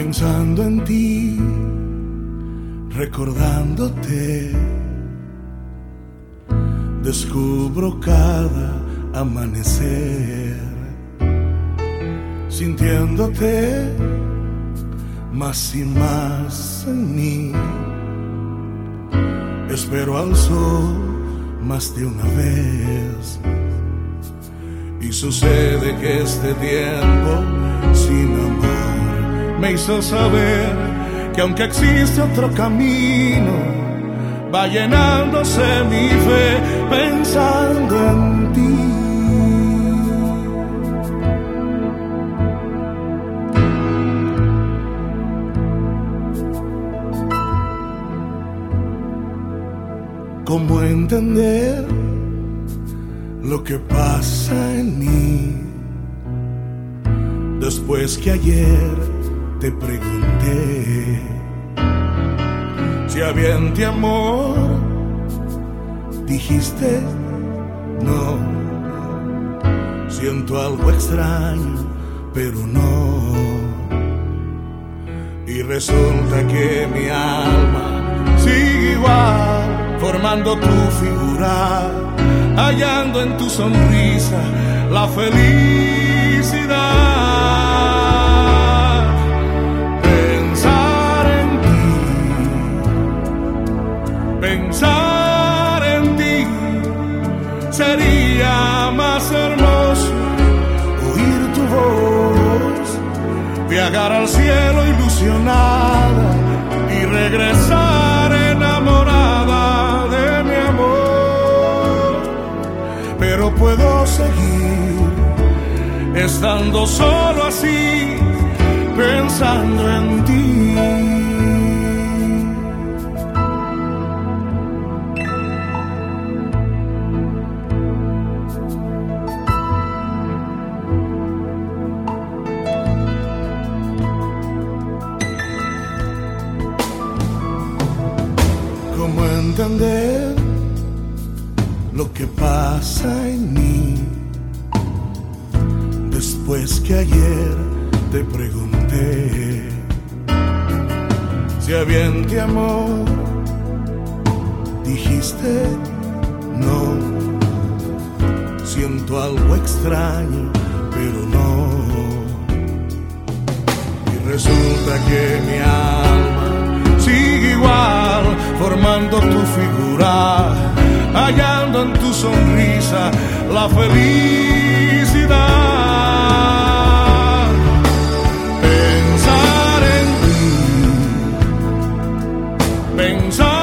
Pensando en ti, recordándote, descubro cada amanecer, sintiéndote más y más en mí. Espero al sol más de una vez, y sucede que este tiempo sin amor me hizo saber que aunque existe otro camino, va llenándose mi fe pensando en ti. ¿Cómo entender lo que pasa en mí? Después que ayer te pregunté si había en ti amor, dijiste no. Siento algo extraño, pero no. Y resulta que mi alma sigue igual, formando tu figura, hallando en tu sonrisa la felicidad. Pensar en ti sería más hermoso, oír tu voz, viajar al cielo ilusionada y regresar enamorada de mi amor. Pero puedo seguir estando solo así, pensando en ti. ¿Cómo entender lo que pasa en mí? Después que ayer te pregunté si había en ti amor, dijiste no. Siento algo extraño, pero no. Y resulta que mi alma sigue igual, formando tu figura, hallando en tu sonrisa la felicidad. Pensar en ti, pensar